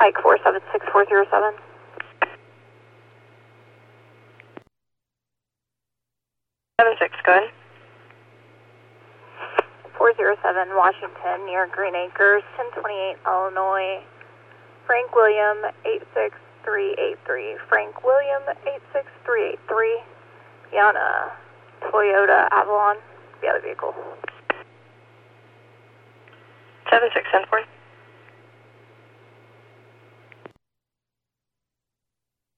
Pike 476407. Go ahead. 407 Washington near Green Acres, 1028 Illinois. Frank William 86383. Frank William 86383. Yana Toyota Avalon, the other vehicle. 7610 4.